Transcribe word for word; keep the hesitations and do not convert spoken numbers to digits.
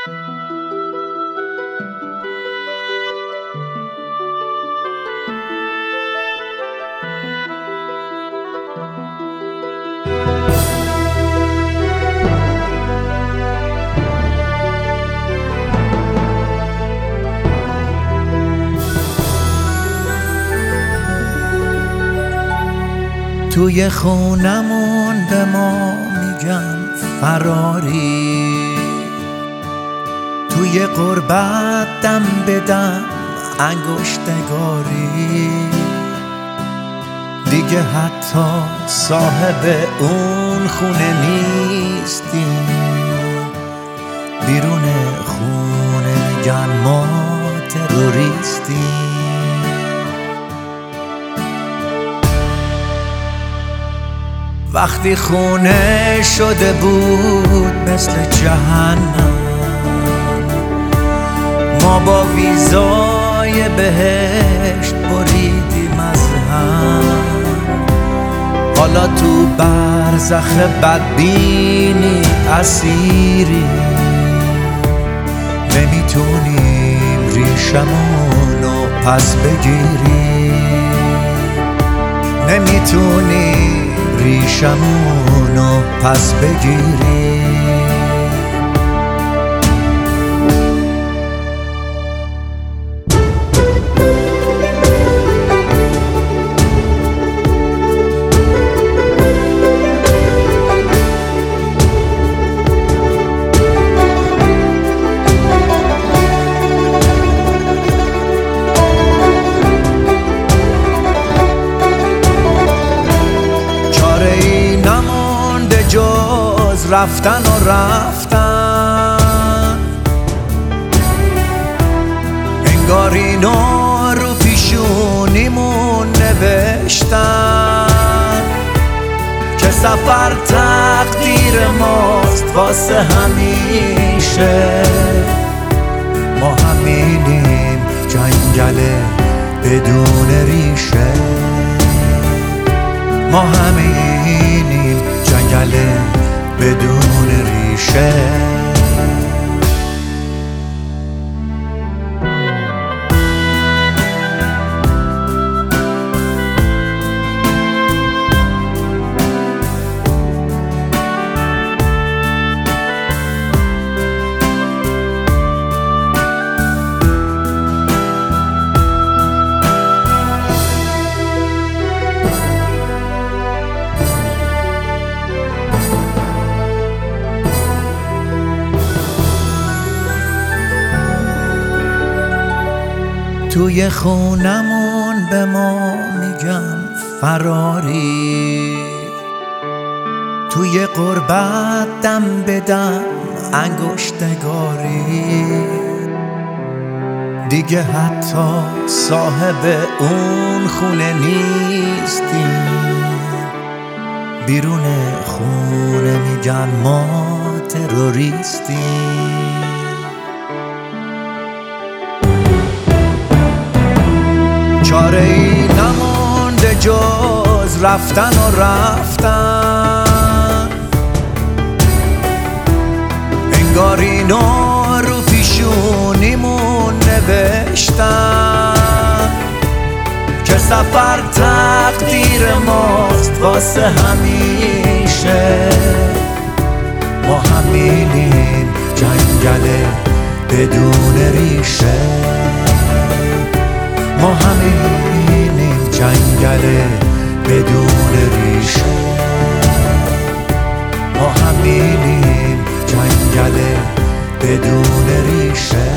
توی خونمون به ما میگن فراری، توی غربت دم به دم انگشتگاری، دیگه حتی صاحب اون خونه نیستیم، بیرون خونه میگن ما تروریستیم. وقتی خونه شده بود مثل جهنم، ما با ویزای بهشت بریدیم از هم، حالا تو برزخ بدبینی اسیری، نمیتونیم ریشمونو پس بگیریم، نمیتونیم ریشمونو پس بگیریم. جز رفتن و رفتن، انگار اینو رو پیشونیمون نوشتن که سفر تقدیر ماست واسه همیشه، ما همینیم جنگل بدون ریشه، ما همینیم جنگل بدون ریشه. توی خونمون به ما میگن فراری، توی غربت دم به دم انگشتگاری، دیگه حتی صاحب اون خونه نیستیم، بیرون خونه میگن ما تروریستیم. چاره ای نمونده جز رفتن و رفتن، انگار اینو رو پیشونیمون نوشتن که سفر تقدیر ماست واسه همیشه، ما همینیم جنگل بدون ریشه، ما همینیم جنگل بدون ریشه، ما همینیم جنگل بدون ریشه.